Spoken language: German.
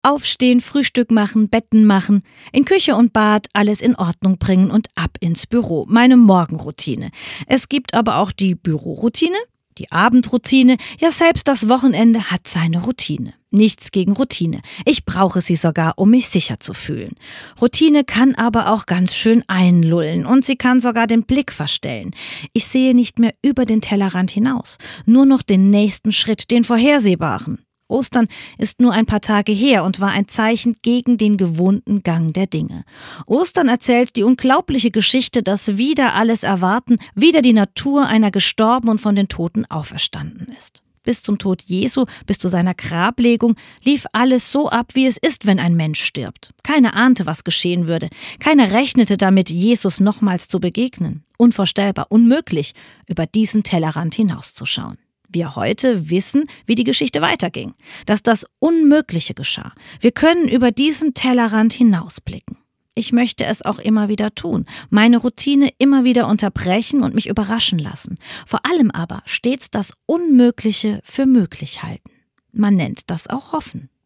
Aufstehen, Frühstück machen, Betten machen, in Küche und Bad alles in Ordnung bringen und ab ins Büro. Meine Morgenroutine. Es gibt aber auch die Büroroutine, die Abendroutine, ja selbst das Wochenende hat seine Routine. Nichts gegen Routine. Ich brauche sie sogar, um mich sicher zu fühlen. Routine kann aber auch ganz schön einlullen und sie kann sogar den Blick verstellen. Ich sehe nicht mehr über den Tellerrand hinaus, nur noch den nächsten Schritt, den vorhersehbaren. Ostern ist nur ein paar Tage her und war ein Zeichen gegen den gewohnten Gang der Dinge. Ostern erzählt die unglaubliche Geschichte, dass wider alles Erwarten, wider die Natur einer gestorben und von den Toten auferstanden ist. Bis zum Tod Jesu, bis zu seiner Grablegung, lief alles so ab, wie es ist, wenn ein Mensch stirbt. Keiner ahnte, was geschehen würde. Keiner rechnete damit, Jesus nochmals zu begegnen. Unvorstellbar, unmöglich, über diesen Tellerrand hinauszuschauen. Wir heute wissen, wie die Geschichte weiterging, dass das Unmögliche geschah. Wir können über diesen Tellerrand hinausblicken. Ich möchte es auch immer wieder tun, meine Routine immer wieder unterbrechen und mich überraschen lassen. Vor allem aber stets das Unmögliche für möglich halten. Man nennt das auch Hoffen.